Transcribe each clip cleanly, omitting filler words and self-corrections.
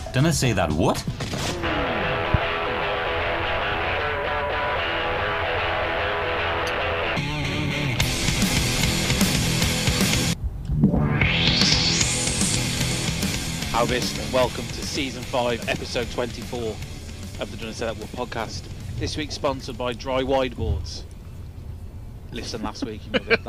Didn't I say that what? Albist, and welcome to Season 5, Episode 24 of the Done and Said That What podcast. This week sponsored by Dry Wideboards. Listen last week and you'll get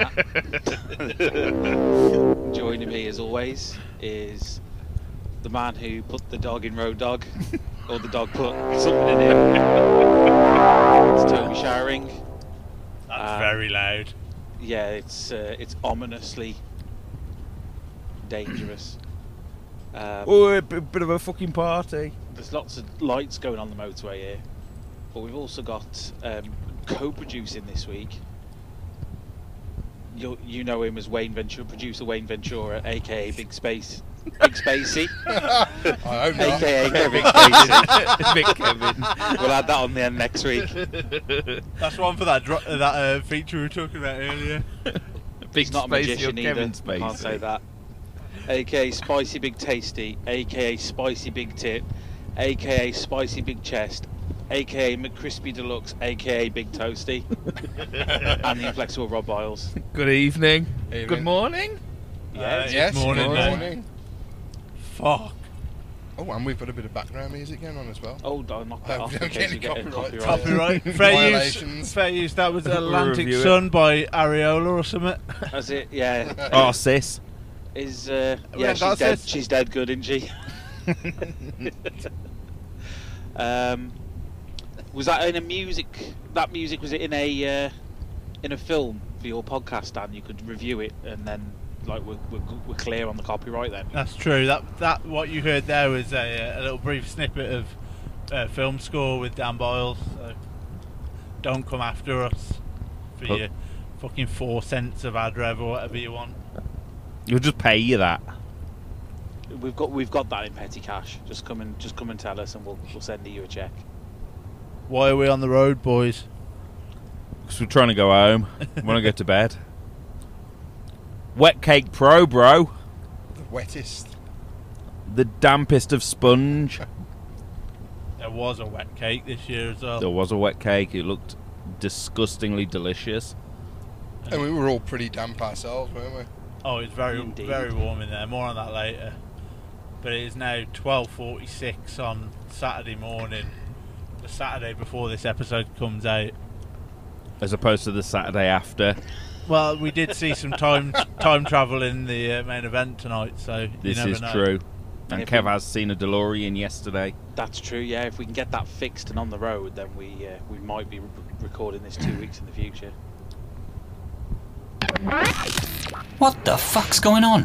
that. Joining me as always is the man who put the dog in Road Dog, or the dog put something in him. It's Toby Showering. That's very loud. Yeah, it's ominously dangerous. Oh, a bit of a fucking party. There's lots of lights going on the motorway here, but we've also got co-producing this week. You know him as Wayne Ventura, producer Wayne Ventura, aka Big Spacey. I hope not. AKA Kevin Spacey. Big Kevin. We'll add that on the end next week. That's one for that feature we were talking about earlier. Big He's not a Spacey or magician either. Kevin Spacey. Can't say that. AKA Spicy Big Tasty, AKA Spicy Big Tit, AKA Spicy Big Chest, AKA McCrispy Deluxe, AKA Big Toasty, and the inflexible Rob Biles. Good evening. Evening. Good morning. Yes, morning, good mate. morning. Fuck. Oh, and we've got a bit of background music going on as well. Oh, don't knock that off in Don't case get you any get a copyright. copyright. Copyright. Fair use. Violations. Fair use. That was Atlantic review it. Sun by Areola or something. That's it, yeah. Oh, sis. Is Yeah, she's that's dead. it. She's dead good, isn't she? Was that in a music? That music, was it in a film for your podcast, Dan? You could review it and then like we're clear on the copyright then. That's true. That what you heard there was a little brief snippet of film score with Dan Boyle. So don't come after us for your fucking 4 cents of ad rev or whatever you want. We'll just pay you that. We've got that in petty cash. Just come and tell us, and we'll send you a check. Why are we on the road, boys? Because we're trying to go home. Want to go to bed. Wet Cake Pro, bro. The wettest. The dampest of sponge. There was a wet cake this year as well. There was a wet cake. It looked disgustingly delicious. And we were all pretty damp ourselves, weren't we? Oh, it's very Indeed. very warm in there. More on that later. But it is now 12:46 on Saturday morning, the Saturday before this episode comes out. As opposed to the Saturday after. Well, we did see some time travel in the main event tonight, so This you never is know. true. And And if Kev we- has seen a DeLorean yesterday. That's true. Yeah, if we can get that fixed and on the road, then we might be recording this 2 weeks in the future. What the fuck's going on?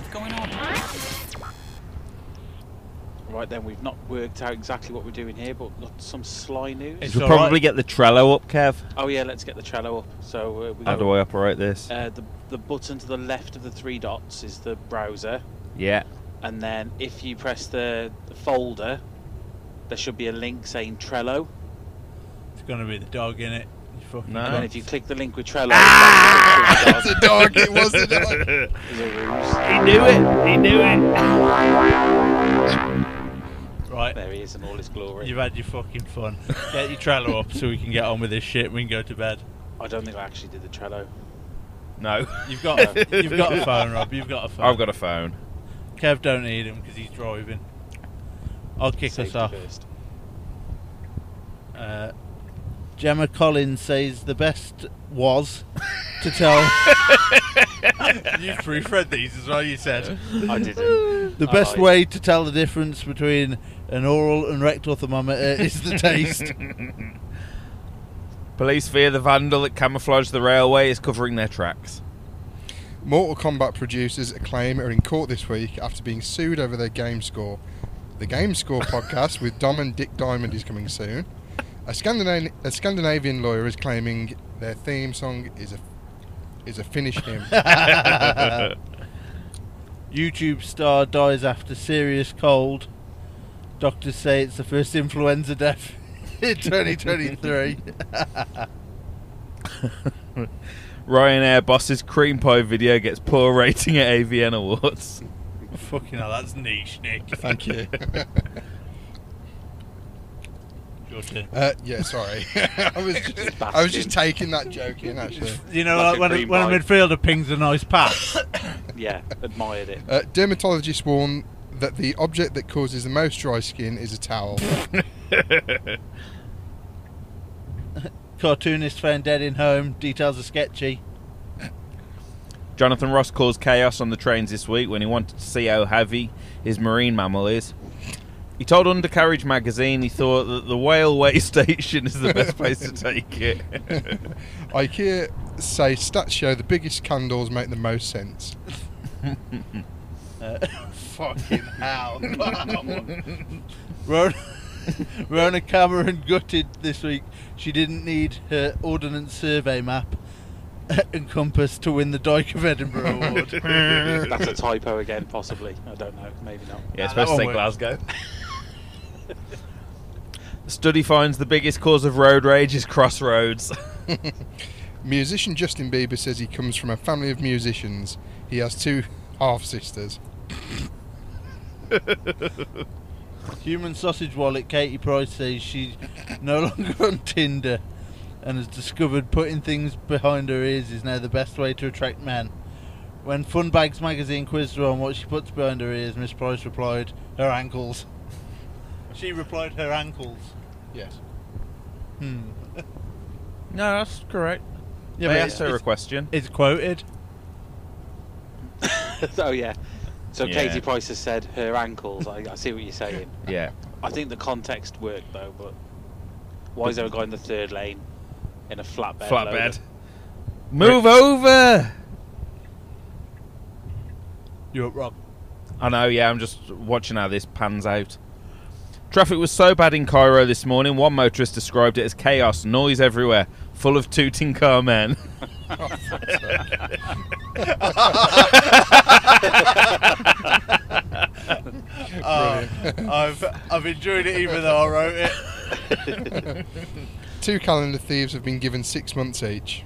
Right then, we've not worked out exactly what we're doing here, but got some sly news. It's We'll all probably right. get the Trello up, Kev. Oh yeah, let's get the Trello up. So we How got do I operate this? the button to the left of the 3 dots is the browser, Yeah. and then if you press the folder, there should be a link saying Trello. It's going to be the dog in it. You fucking No. And cunt. then if you click the link with Trello, It's a dog, it was a dog. there's a ruse. He knew it. He knew it. Right, There he is in all his glory. you've had your fucking fun. Get your Trello up so we can get on with this shit and we can go to bed. I don't think I actually did the Trello. No. You've got a phone, Rob. You've got a phone. I've got a phone. Kev don't need him because he's driving. I'll kick us Safety off. first. Gemma Collins says the best was to tell. You've proofread these as well, you said. I didn't. The I best lied. way to tell the difference between an oral and rectal thermometer is the taste. Police fear the vandal that camouflaged the railway is covering their tracks. Mortal Kombat producers Acclaim are in court this week after being sued over their game score. The Game Score podcast with Dom and Dick Diamond is coming soon. A Scandinavian lawyer is claiming their theme song is a Finnish hymn. YouTube star dies after serious cold. Doctors say it's the first influenza death in 2023. Ryanair boss's cream pie video gets poor rating at AVN Awards. Fucking hell, that's niche, Nick. Thank you. your turn. Yeah, sorry. I was just taking that joke in, actually. You know, Like like a when a green midfielder pings a nice pass. Yeah, admired it. Dermatologists warn that the object that causes the most dry skin is a towel. Cartoonist found dead in home. Details are sketchy. Jonathan Ross caused chaos on the trains this week when he wanted to see how heavy his marine mammal is. He told Undercarriage magazine he thought that the Whaleway station is the best place to take it. IKEA say stats show the biggest candles make the most sense. Fucking hell. Rona Cameron gutted this week. She didn't need her Ordnance Survey map and compass to win the Dyke of Edinburgh award. That's a typo again, possibly. I don't know. Maybe not. Yeah, it's That supposed to one say works. Glasgow. The study finds the biggest cause of road rage is crossroads. Musician Justin Bieber says he comes from a family of musicians. He has 2 half-sisters. Human sausage wallet Katie Price says she's no longer on Tinder and has discovered putting things behind her ears is now the best way to attract men. When Funbags magazine quizzed her on what she puts behind her ears, Miss Price replied, her ankles. She replied, her ankles. Yes. No, that's correct. Yeah, I but asked her a question. it's quoted. Oh, yeah. So Yeah. Katie Price has said her ankles. I see what you're saying. Yeah. I think the context worked, though, but why is there a guy in the third lane in a flatbed? Flatbed. loader? Move over! You're up, Rob. I know, yeah, I'm just watching how this pans out. Traffic was so bad in Cairo this morning, one motorist described it as chaos, noise everywhere, full of tooting car men. I've enjoyed it even though I wrote it. 2 calendar thieves have been given 6 months each.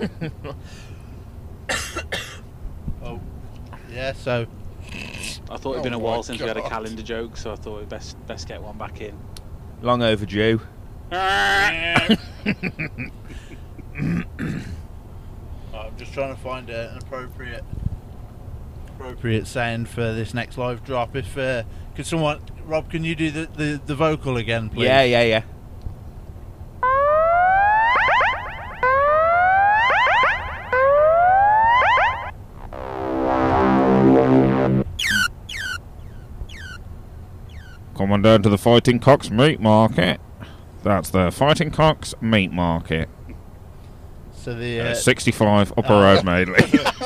Oh, yeah. So I thought it'd been Oh a while my since we had a God. calendar joke, so I thought we'd best get one back in. Long overdue. I'm just trying to find an appropriate sound for this next live drop. If could someone, Rob, can you do the vocal again, please? Yeah. Coming down to the Fighting Cocks Meat Market. That's the Fighting Cocks Meat Market. So the 65 Upper Road, Madeley.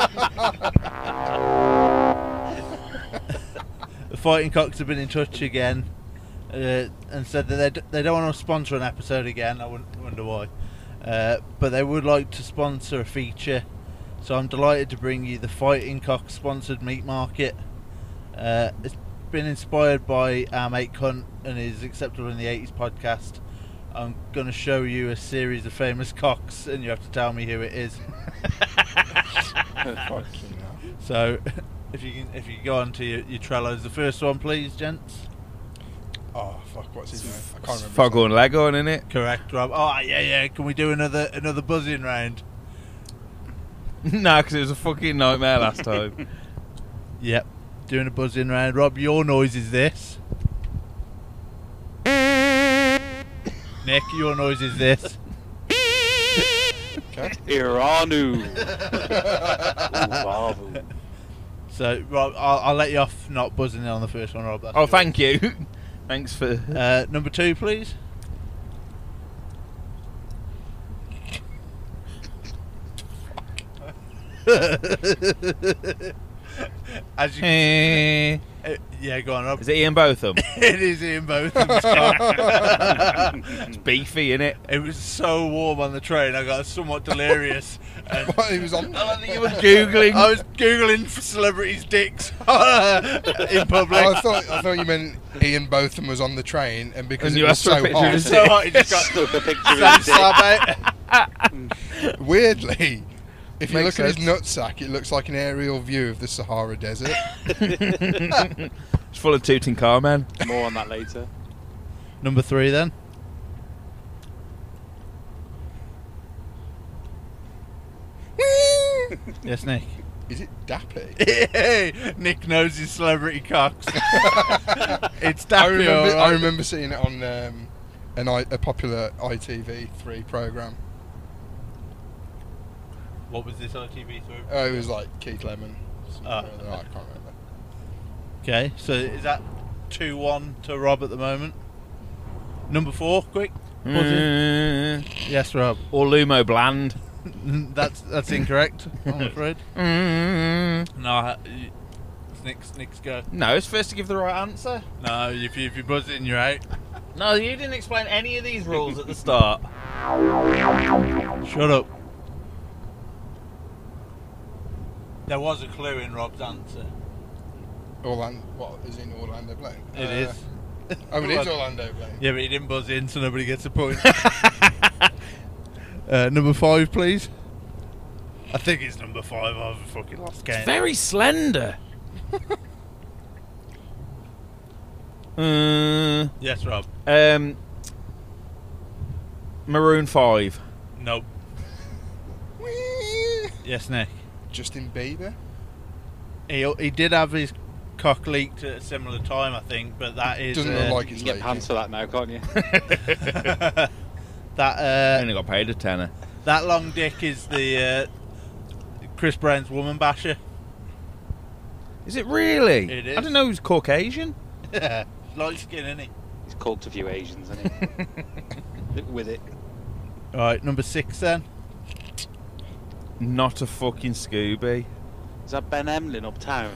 the Fighting Cocks have been in touch again and said that they don't want to sponsor an episode again. I wonder why, but they would like to sponsor a feature. So I'm delighted to bring you the Fighting Cocks sponsored meat market. It's been inspired by our mate Cunt and is acceptable in the 80s podcast. I'm going to show you a series of famous cocks and you have to tell me who it is. Fucking hell. So if you go on to your Trellos, the first one please, gents. Oh, fuck, what's his name? I can't remember. his Foghorn name. Leghorn, innit? Correct, Rob. Oh yeah. Can we do another buzzing round? Nah, because it was a fucking nightmare last time. Yep. Doing a buzzing round. Rob, your noise is this. Nick, your noise is this. Okay. Iranu. Ooh, bravo. So, Rob, I'll let you off not buzzing in on the first one, Rob. That's Oh, yours. thank you. Thanks for... Number 2, please. As you Eh. yeah, go on, Rob. Is it Ian Botham? It is Ian Botham's cock. It's beefy, innit? It was so warm on the train, I got somewhat delirious. And What, he was on. You were Googling. I was googling for celebrities' dicks in public. Oh, I thought you meant Ian Botham was on the train, and because And it you was asked for a so picture of hot. his So hot, he just got Stuck a picture Sam of his dick. Slab out. Weirdly, if you Makes look at his sense. nutsack, it looks like an aerial view of the Sahara Desert. It's full of tooting car men. More on that later. Number 3 then. Yes, Nick. Is it Dappy? Nick knows his celebrity cocks. It's I Dappy, remember. I alright. remember seeing it on a popular ITV3 program. What was this ITV3? It was like Keith Lemon. something or other, I can't remember. Okay, so is that 2-1 to Rob at the moment? Number 4, quick. Buzz in. Yes, Rob. Or Lumo Bland. That's incorrect, I'm afraid. No, it's Nick's go. No, it's first to give the right answer. No, if you buzz in, you're out. No, you didn't explain any of these rules at the start. Shut up. There was a clue in Rob's answer. What is in Orlando Bloom? It is. Oh, it is Orlando Bloom. Yeah, but he didn't buzz in, so nobody gets a point. Number 5, please. I think it's number 5. I've fucking lost count. Very slender. Yes, Rob. Maroon 5. Nope. Yes, Nick. Justin Bieber. He did have his cock leaked at a similar time, I think, but that is Doesn't look like You it's can get leaking. pants for that now, can't you? I that only got paid a tenner. that long dick is the Chris Brown's woman basher. Is it really? It is. I didn't know he was Caucasian. Light skin, isn't he? He's cooked a few Asians, hasn't he? With it. All right, number 6 then. Not a fucking Scooby. Is that Ben Emlyn uptown?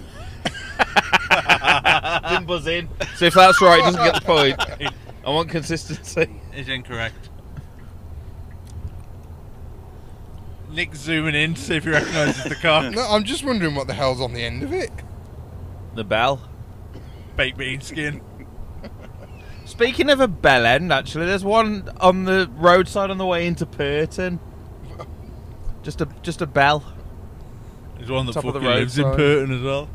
Didn't buzz in. So if that's right, he doesn't get the point. I want consistency. Is incorrect. Nick's zooming in to see if he recognises the cock. No, I'm just wondering what the hell's on the end of it. The bell. Baked bean skin. Speaking of a bell end, actually, there's one on the roadside on the way into Purton. Just a bell. There's one that Top of the fucking lives in roadside. Purton as well.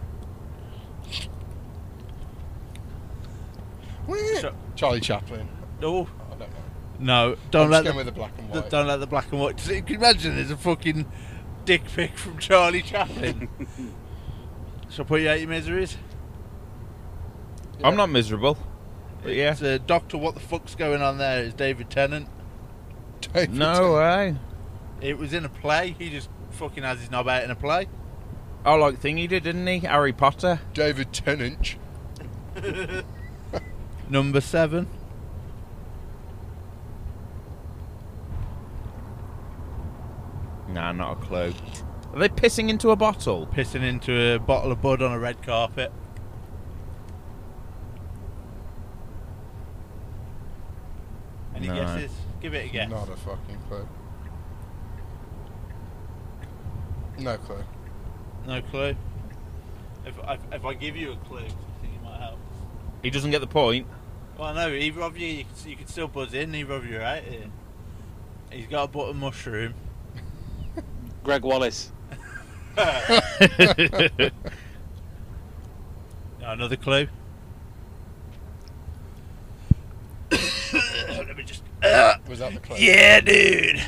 So- Charlie Chaplin. Oh, I don't know. no. I'm Don't just let going the, with the black and white. don't let the black and white. Can you imagine there's a fucking dick pic from Charlie Chaplin? Shall I put you out your miseries? I'm not miserable. But yeah. It's Doctor, what the fuck's going on there? It's David Tennant. David No Tennant. way. It was in a play. He just fucking has his knob out in a play. Oh, like Thingy did, didn't he? Harry Potter. David Tennant. Number 7. Nah, not a clue. Are they pissing into a bottle? Pissing into a bottle of Bud on a red carpet. Any No. guesses? Give it a guess. Not a fucking clue. No clue. No clue. If I give you a clue, I think it might help. He doesn't get the point. Well, no, either of you can still buzz in. Neither of you are out here. He's got a button mushroom. Greg Wallace. Another clue. Let me just. Was that the clue? Yeah, dude.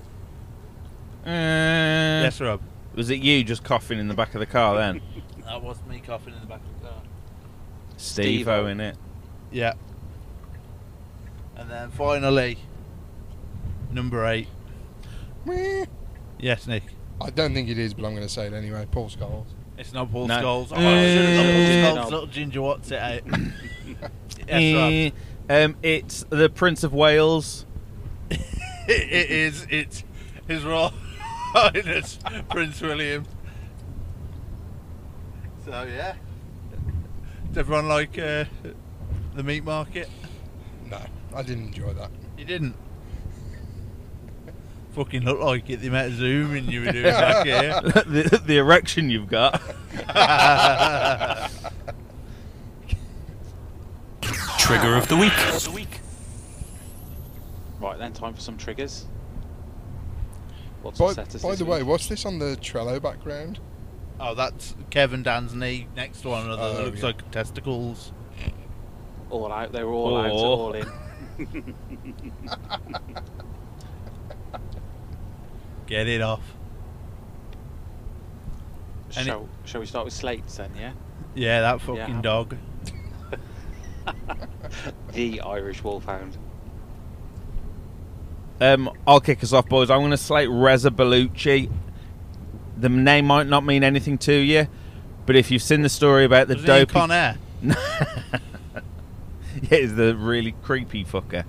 Yes. Yes, Rob. Was it you just coughing in the back of the car then? That was me coughing in the back of the car. Steve-O in it. Yeah. And then finally, number 8. Meh. Yes, Nick. I don't think it is, but I'm going to say it anyway. Paul Scholes. It's not Paul No. Scholes. Oh, No. Scholes, little ginger what's it out. Yes, Rob. It's the Prince of Wales. It is. It's His Royal Highness Prince William. So yeah. Does everyone like the meat market? No, I didn't enjoy that. You didn't. Fucking look like it. The amount of zooming you were doing back here. the erection you've got. Trigger of the week. Right then, time for some triggers. What's By, the set us by this the way, week? what's this on the Trello background? Oh, that's Kevin Dan's knee. Next one, that Oh, looks yeah. like testicles. All out. They were all out. Oh. All in. Get it off. And Shall we start with Slates then? Yeah. Yeah, that fucking Yeah. dog. The Irish Wolfhound. I'll kick us off, boys. I'm going to slate Reza Bellucci. The name might not mean anything to you, but if you've seen the story about the Wasn't he in dopey... Con Air? Yeah, he's the really creepy fucker.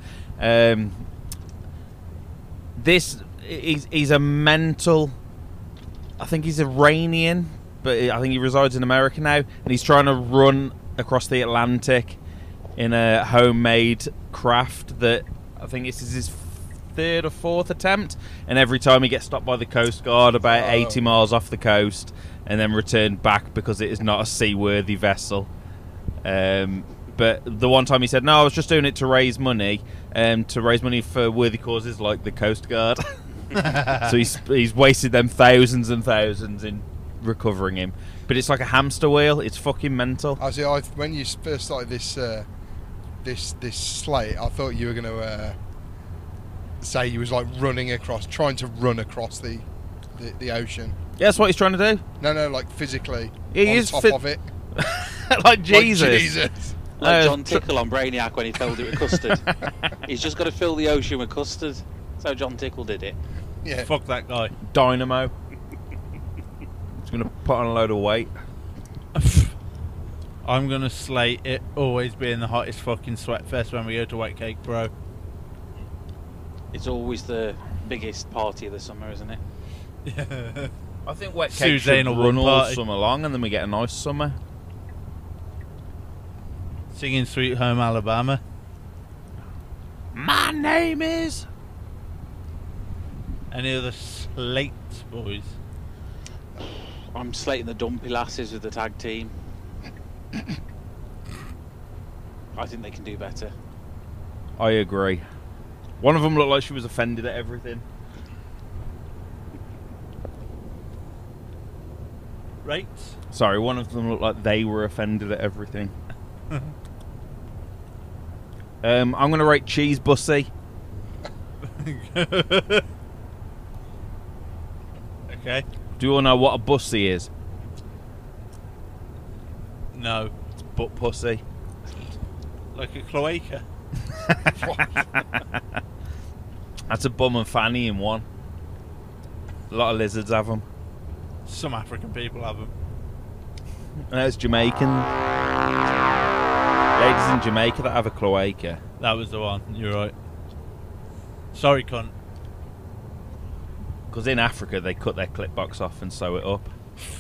He's a mental... I think he's Iranian, but I think he resides in America now, and he's trying to run across the Atlantic in a homemade craft that I think this is his third or fourth attempt, and every time he gets stopped by the Coast Guard about 80 miles off the coast and then returned back because it is not a seaworthy vessel. But the one time he said, no, I was just doing it to raise money for worthy causes like the Coast Guard. So he's wasted them thousands and thousands in recovering him. But it's like a hamster wheel. It's fucking mental. When you first started this slate, I thought you were going to say he was like trying to run across the ocean. Yeah, that's what he's trying to do. No, like physically He on is top of it. like Jesus. Like Jesus. Like John Tickle on Brainiac when he filled it with custard. He's just got to fill the ocean with custard. That's how John Tickle did it. Yeah. Fuck that guy. Dynamo. He's going to put on a load of weight. I'm going to slate it always being the hottest fucking sweatfest when we go to Wet Cake Bro. It's always the biggest party of the summer, isn't it? Yeah. I think Wet Cake should Suzanne will run run all party. summer long and then we get a nice summer. Singing Sweet Home Alabama. My name is... Any other slates, boys? I'm slating the Dumpy Lasses with the tag team. I think they can do better. I agree. One of them looked like she was offended at everything. Rates? Sorry, one of them looked like they were offended at everything. I'm going to rate Cheese Bussy. Okay. Do you all know what a bussy is? No. It's butt pussy. Like a cloaca. That's a bum and fanny in one. A lot of lizards have them. Some African people have them. And there's Jamaican. Ladies in Jamaica that have a cloaca. That was the one. You're right. Sorry, cunt. Because in Africa they cut their clip box off and sew it up.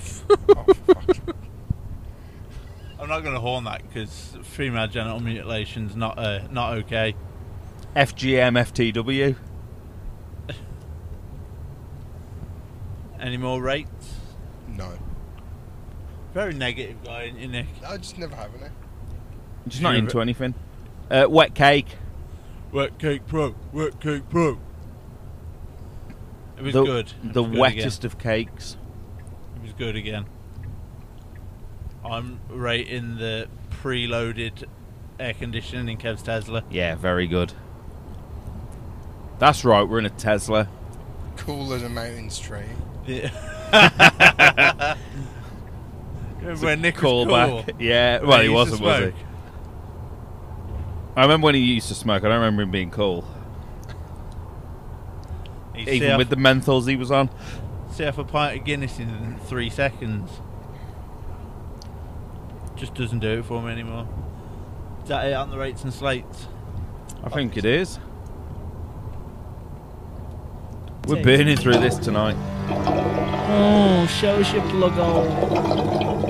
I'm not going to horn that because female genital mutilation's not okay. FGM, FTW. Any more rates? No. Very negative guy, ain't you, Nick? I just never have any. Just not into anything. Wet Cake. Wet Cake Pro. Wet Cake Pro. It was the, good. It The was good wettest of cakes. Again. It was good again. I'm rating the preloaded air conditioning in Kev's Tesla. Yeah, very good. That's right, we're in a Tesla. Cool as a mountain stream. Yeah. Remember when Nick was Callback. cool? Yeah, well, he used to wasn't, was he? smoke. I remember when he used to smoke. I don't remember him being cool. Even with the menthols he was on. See half a pint of Guinness in 3 seconds. Just doesn't do it for me anymore. Is that it on the rates and slates? I think it is. We're burning through this tonight. Oh, show us your logo.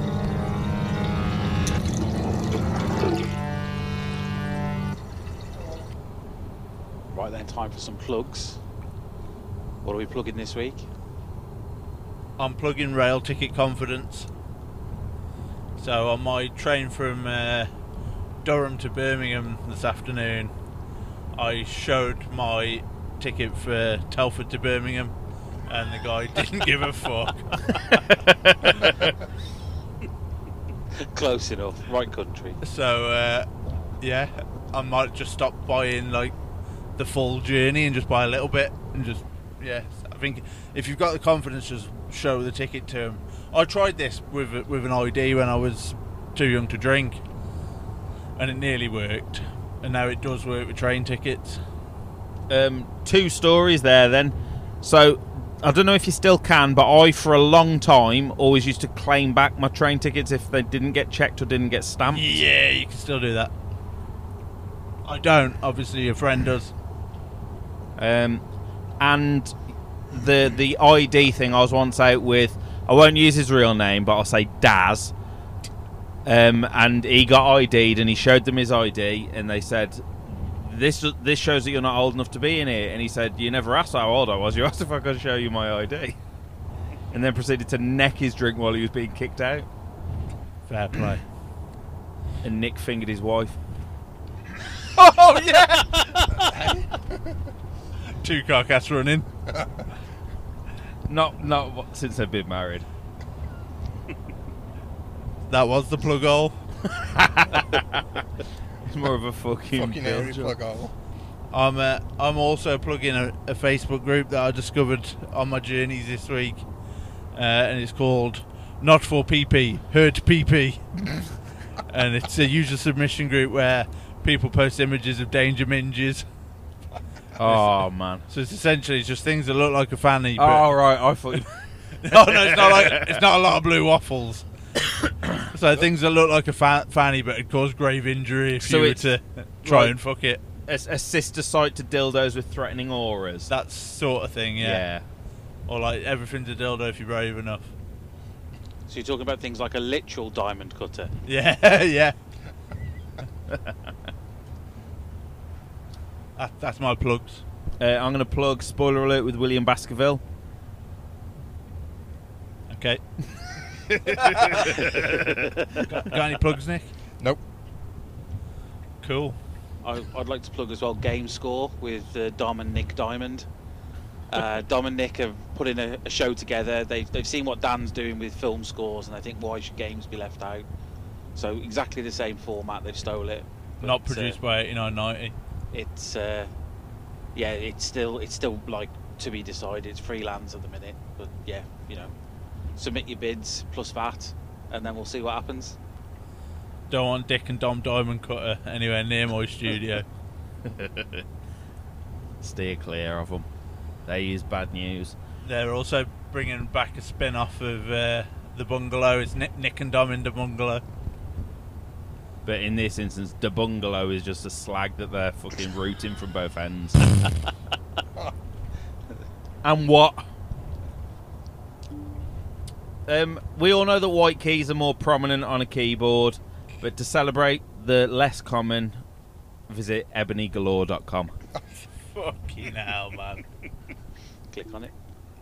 Right then, time for some plugs. What are we plugging this week? I'm plugging Rail Ticket Confidence. So on my train from Durham to Birmingham this afternoon, I showed my ticket for Telford to Birmingham, and the guy didn't give a fuck. Close enough, right country. So yeah, I might just stop buying like the full journey and just buy a little bit and just I think if you've got the confidence, just show the ticket to him. I tried this with an ID when I was too young to drink, and it nearly worked. And now it does work with train tickets. 2 stories there then. So I don't know if you still can, but I for a long time always used to claim back my train tickets if they didn't get checked or didn't get stamped. Yeah, you can still do that. I don't. Obviously, your friend does. And the ID thing, I was once out with, I won't use his real name, but I'll say Daz. And he got ID'd, and he showed them his ID, and they said, this shows that you're not old enough to be in here. And he said, you never asked how old I was, you asked if I could show you my ID. And then proceeded to neck his drink while he was being kicked out. Fair play. And Nick fingered his wife. Oh, yeah! 2 carcass running. Not since they've been married. That was the plug hole. It's more of a fucking airy job. plug hole. I'm also plugging a Facebook group that I discovered on my journeys this week, and it's called Not For PP, Hurt PP. And it's a user submission group where people post images of danger minges. Oh, man. So it's essentially just things that look like a fanny. But Oh, right. I thought you... no, it's not a lot of blue waffles. So things that look like a fanny but would cause grave injury if So you were it's to try like and fuck it. a sister site to dildos with threatening auras. That sort of thing, yeah. Yeah. Or like everything's a dildo if you're brave enough. So you're talking about things like a literal diamond cutter. Yeah, yeah. That's my plugs. I'm going to plug Spoiler Alert with William Baskerville. Okay. got any plugs, Nick? Nope. Cool. I'd like to plug as well Game Score with Dom and Nick Diamond. Dom and Nick have put in a show together. They've seen what Dan's doing with film scores, and they think, why should games be left out? So exactly the same format, they've stole it. Not produced by 8990. It's yeah, it's still like to be decided. It's freelance at the minute, but yeah, you know, submit your bids plus VAT, and then we'll see what happens. Don't want Dick and Dom Diamond Cutter anywhere near my studio. Steer clear of them. They is bad news. They're also bringing back a spin-off of the Bungalow. It's Nick and Dom in the Bungalow. But in this instance, the bungalow is just a slag that they're fucking rooting from both ends. And what? We all know that white keys are more prominent on a keyboard, but to celebrate the less common, visit ebonygalore.com. Fucking hell, man. Click on it.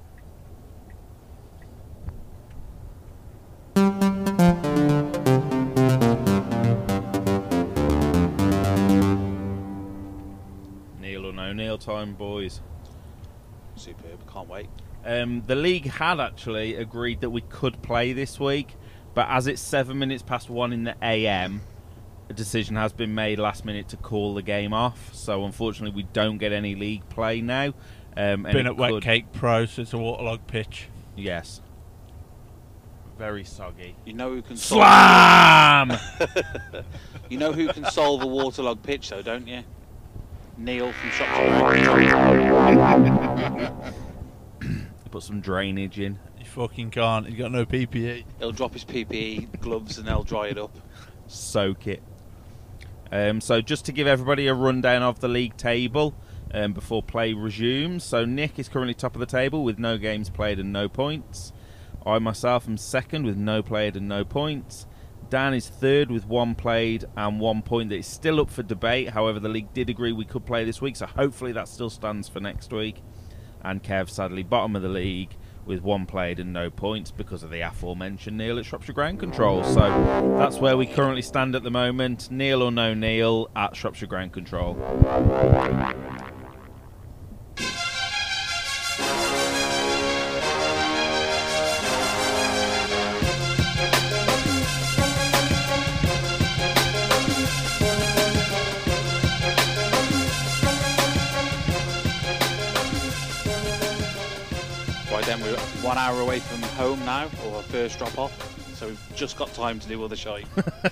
Neil or no Neil time, boys. Superb, can't wait. The league had actually agreed that we could play this week, but as it's 7 minutes past 1 in the AM, a decision has been made last minute to call the game off. So unfortunately, we don't get any league play now. And Been it at Wet could- Cake Pro, so it's a waterlogged pitch. Yes. Very soggy. You know who can Slam! You know who can solve a waterlogged pitch, though, don't you? Neil from Shropshire. Put some drainage in. You fucking can't. You got no PPE. He'll drop his PPE gloves and they'll dry it up. Soak it. So just to give everybody a rundown of the league table before play resumes. So Nick is currently top of the table with no games played and no points. I myself am second with no played and no points. Dan is third with 1 played and 1 point that is still up for debate. However, the league did agree we could play this week, so hopefully that still stands for next week. And Kev, sadly, bottom of the league with 1 played and no points because of the aforementioned Neil at Shropshire Ground Control. So that's where we currently stand at the moment. Neil or no Neil at Shropshire Ground Control. Right then, we're at 1 hour away from home now, or first drop off, so we've just got time to do other shite.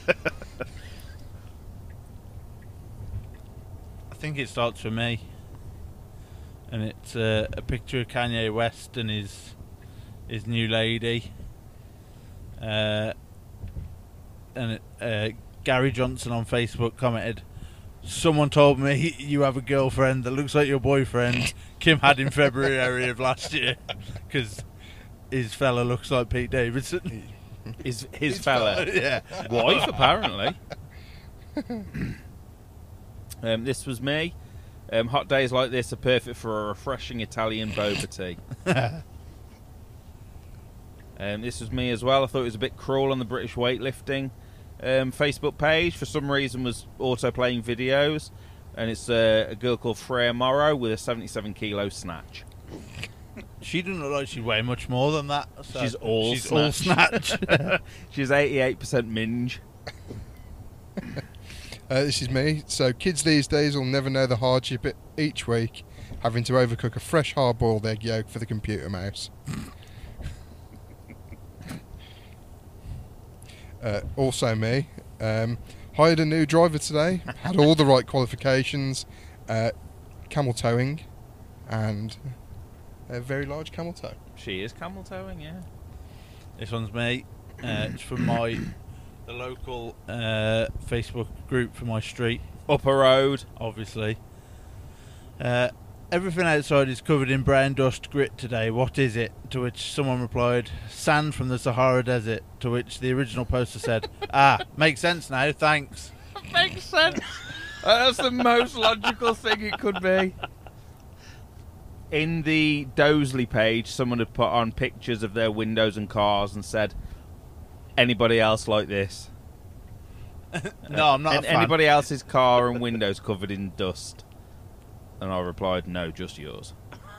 I think it starts for me, and it's a picture of Kanye West and his new lady, and Gary Johnson on Facebook commented, "Someone told me you have a girlfriend that looks like your boyfriend Kim had in February of last year, because his fella looks like Pete Davidson." His fella. Yeah. Wife, apparently. This was me. Hot days like this are perfect for a refreshing Italian boba tea. This was me as well. I thought it was a bit cruel on the British weightlifting Facebook page. For some reason was auto-playing videos. And it's a girl called Freya Morrow with a 77 kilo snatch. She doesn't look like she'd weigh much more than that. So She's all snatch. She's 88% minge. This is me. So kids these days will never know the hardship each week having to overcook a fresh hard-boiled egg yolk for the computer mouse. Also me. Hired a new driver today. Had all the right qualifications. Camel towing and a very large camel toe. She is camel towing, yeah. This one's me. It's from the local Facebook group for my street, Upper Road. obviously. Everything outside is covered in brown dust grit today. What is it? To which someone replied, sand from the Sahara Desert. To which the original poster said, makes sense now, thanks. Makes sense. That's the most logical thing it could be. In the Dosley page, someone had put on pictures of their windows and cars and said, anybody else like this? No, I'm not a fan. Anybody else's car and windows covered in dust? And I replied, no, just yours.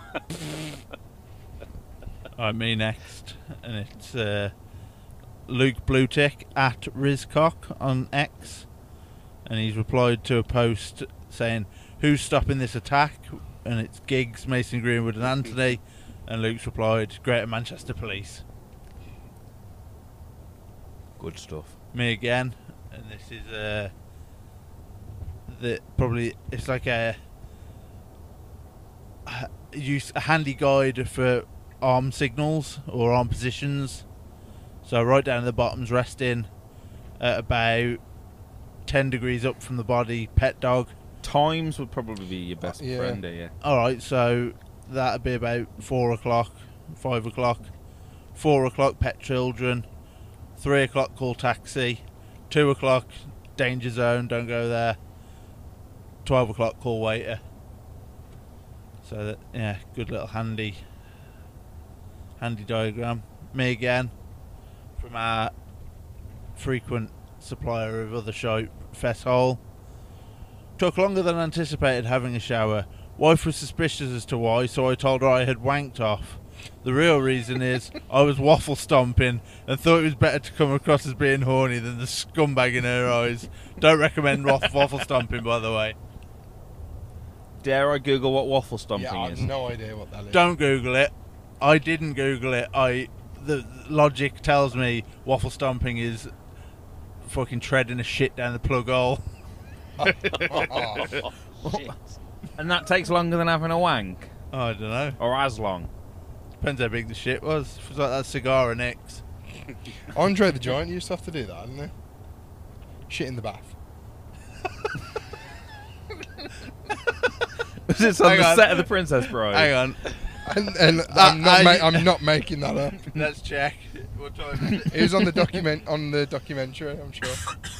Alright, me next. And it's Luke Bluetick at Rizcock on X. And he's replied to a post saying, who's stopping this attack? And it's Giggs, Mason Greenwood and Anthony. And Luke's replied, Greater Manchester Police. Good stuff. Me again. And this is it's like a handy guide for arm signals or arm positions. So right down at the bottom's resting at about 10 degrees up from the body, pet dog. Times would probably be your best friend here. Alright, so that'd be about 4 o'clock, 5 o'clock. 4 o'clock, pet children. 3 o'clock, call taxi. 2 o'clock, danger zone, don't go there. 12 o'clock, call waiter. So that, yeah, good little handy diagram. Me again, from our frequent supplier of other soap, Fesshole. Took longer than anticipated having a shower. Wife was suspicious as to why, so I told her I had wanked off. The real reason is I was waffle stomping and thought it was better to come across as being horny than the scumbag in her eyes. Don't recommend waffle stomping, by the way. Dare I Google what waffle stomping I is? have no idea what that is. Don't Google it. I didn't Google it. The logic tells me waffle stomping is fucking treading a shit down the plug hole. Oh, shit. And that takes longer than having a wank? Oh, I don't know. Or as long? Depends how big the shit was. If it was like that cigar and X. Andre the Giant used to have to do that, didn't he? Shit in the bath. Was this on Hang the on. set of The Princess Bride? Hang on. And I'm not making that up. Let's check. What time is it? It was on the documentary, I'm sure.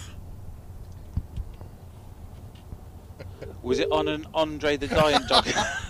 Was it on an Andre the Giant doc?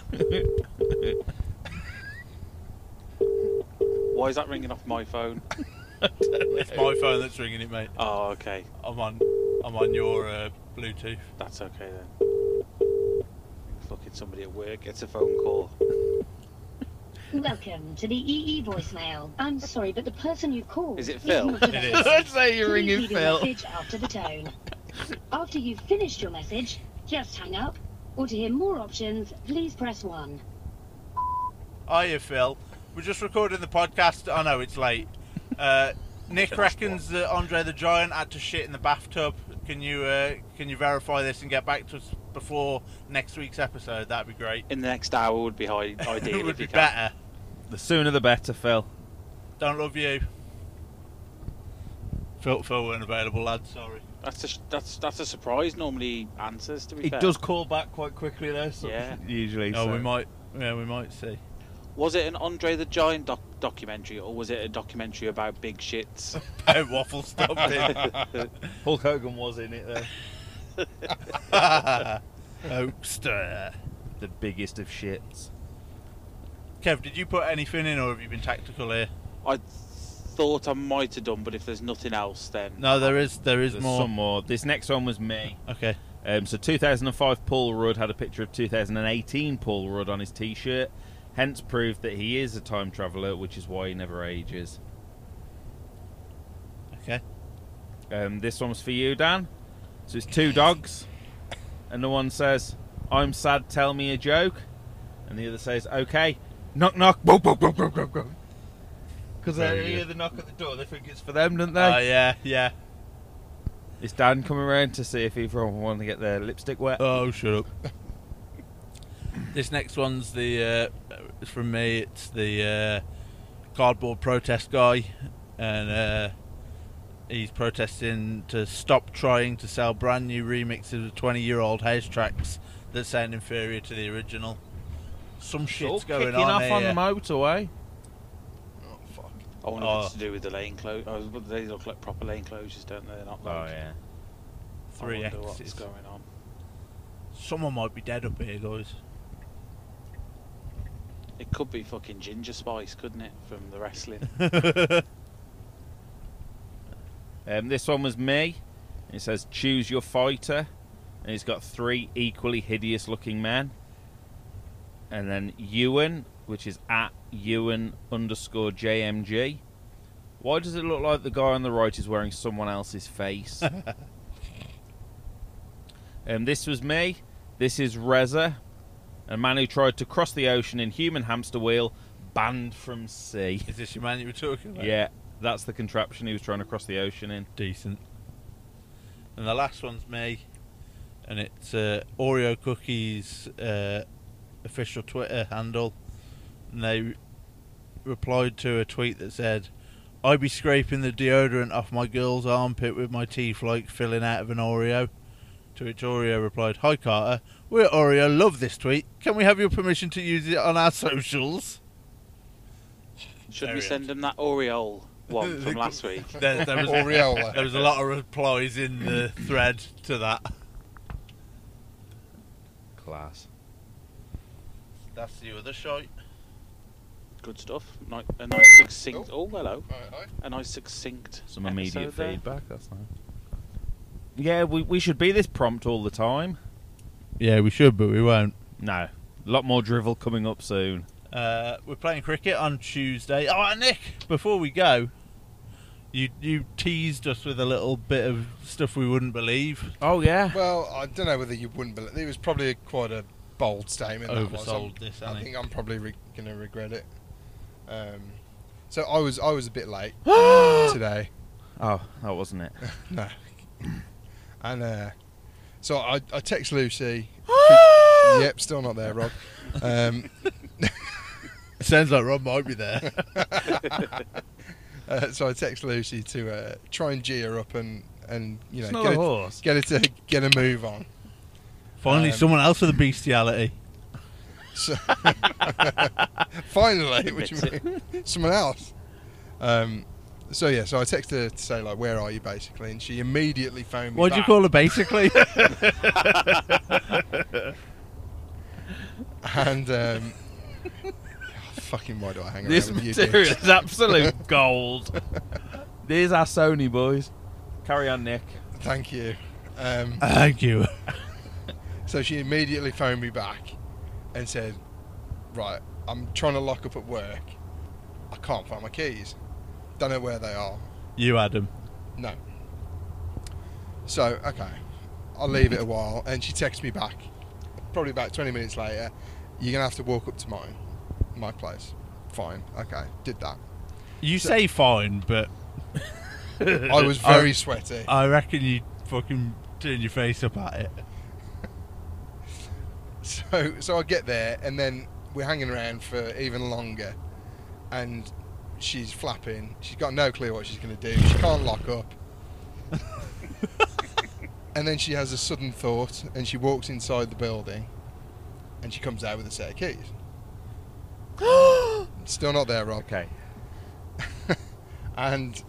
Why is that ringing off my phone? It's my phone that's ringing it, mate. Oh, okay. I'm on your Bluetooth. That's okay then. Fucking somebody at work gets a phone call. Welcome to the EE voicemail. I'm sorry, but the person you called Is it Phil? not It available. is. I'd say you're Please ringing leave your Phil. message after the tone. After you've finished your message, just hang up. Or to hear more options, please press 1. Hiya, Phil. We're just recording the podcast. I know it's late. Nick reckons that Andre the Giant had to shit in the bathtub. Can you verify this and get back to us before next week's episode? That'd be great. In the next hour would be ideal. It would if be you can. better. The sooner the better, Phil. Don't love you. Phil weren't available, lads. Sorry. That's a surprise. Normally he answers. To be He fair. does call back quite quickly, though. So Yeah. Usually. Oh, so. we might see. Was it an Andre the Giant documentary, or was it a documentary about big shits? Waffle stomping. Hulk Hogan was in it, though. Oakster. The biggest of shits. Kev, did you put anything in, or have you been tactical here? I thought I might have done, but if there's nothing else, then No, there is There's more. some more. This next one was me. Okay. So 2005 Paul Rudd had a picture of 2018 Paul Rudd on his T-shirt, hence proved that he is a time traveller, which is why he never ages. Okay. This one was for you, Dan. So it's two dogs, and the one says, "I'm sad, tell me a joke," and the other says, "Okay, knock knock." Because they Very hear good. the knock at the door, they think it's for them, don't they? Oh, yeah. Is Dan coming around to see if either of them want to get their lipstick wet? Oh, shut up. This next one's from me. It's the cardboard protest guy, and he's protesting to stop trying to sell brand new remixes of 20-year-old house tracks that sound inferior to the original. Some It's all shit's going kicking on off here. on the motorway. Oh fuck! I wonder if it's to do with the lane close. Oh, but they look like proper lane closures, don't they? They're not like, Oh yeah. I 3 wonder what's X's. going on. Someone might be dead up here, guys. It could be fucking Ginger Spice, couldn't it, from the wrestling? This one was me. It says, "Choose your fighter," and he's got 3 equally hideous-looking men. And then Ewan, which is at Ewan_JMG. Why does it look like the guy on the right is wearing someone else's face? This was me. This is Reza, a man who tried to cross the ocean in human hamster wheel, banned from sea. Is this your man you were talking about? Yeah, that's the contraption he was trying to cross the ocean in. Decent. And the last one's me, and it's Oreo Cookies official Twitter handle, and they replied to a tweet that said, "I be scraping the deodorant off my girl's armpit with my teeth like filling out of an Oreo." To which Oreo replied, "Hi Carter, we're Oreo, love this tweet. Can we have your permission to use it on our socials?" Should we Very send them that Oriole one from last week? There was Aureola. There was a lot of replies in the thread to that. Class. That's the other shite. Good stuff. A nice succinct. Oh, hello. Right, A nice succinct. Some immediate episode there. feedback, that's nice. Yeah, we should be this prompt all the time. Yeah, we should, but we won't. No. A lot more drivel coming up soon. We're playing cricket on Tuesday. Oh, Nick, before we go, you teased us with a little bit of stuff we wouldn't believe. Oh, yeah. Well, I don't know whether you wouldn't believe it. Was probably quite a bold statement. that was. Oversold this, I hasn't think it? I'm probably going to regret it. So I was a bit late today. Oh, that wasn't it. No. And so I text Lucy. Yep, still not there, Rob. Sounds like Rob might be there. So I text Lucy to try and G her up and you It's know not a horse. get her to get a move on. Finally, someone else with a bestiality. So finally, what do you mean? Someone else. So I texted her to say like, "Where are you?" basically, and she immediately phoned me. What'd you back. call her, basically? And fucking why do I hang around This with you? material dicks? is absolute gold. There's our Sony boys. Carry on, Nick. Thank you. Thank you. So she immediately phoned me back and said, "Right, I'm trying to lock up at work. I can't find my keys. Don't know where they are." You, Adam. No. So, okay. I'll leave it a while. And she texts me back, probably about 20 minutes later, "You're going to have to walk up to my place. Fine. Okay. Did that. You say fine, but I was very sweaty. I reckon you fucking turn your face up at it. So I get there, and then we're hanging around for even longer, and she's flapping. She's got no clue what she's going to do. She can't lock up. And then she has a sudden thought, and she walks inside the building, and she comes out with a set of keys. Still not there, Rob. Okay. And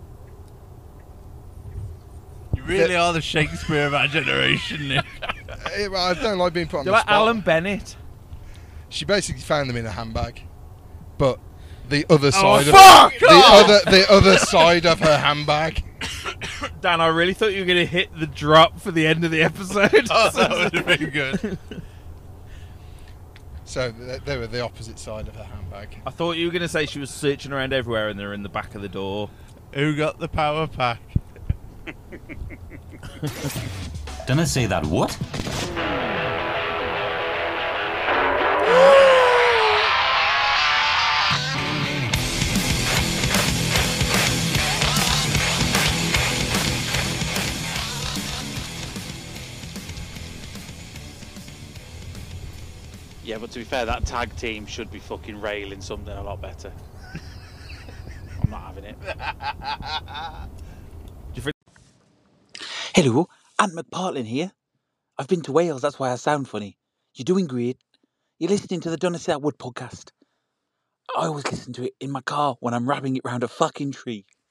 You really are the Shakespeare of our generation, Nick. I don't like being put on You're the like spot. Alan Bennett. She basically found them in a handbag, but the other Oh, side fuck of the other side of her handbag. Dan, I really thought you were going to hit the drop for the end of the episode. Oh, that would have been good. So they were the opposite side of her handbag. I thought you were going to say she was searching around everywhere and they're in the back of the door. Who got the power pack? Didn't I say that what? Yeah, but to be fair, that tag team should be fucking railing something a lot better. I'm not having it. Hello, Ant McPartlin here. I've been to Wales, that's why I sound funny. You're doing great. You're listening to the Donna Say That Wood podcast. I always listen to it in my car when I'm wrapping it round a fucking tree.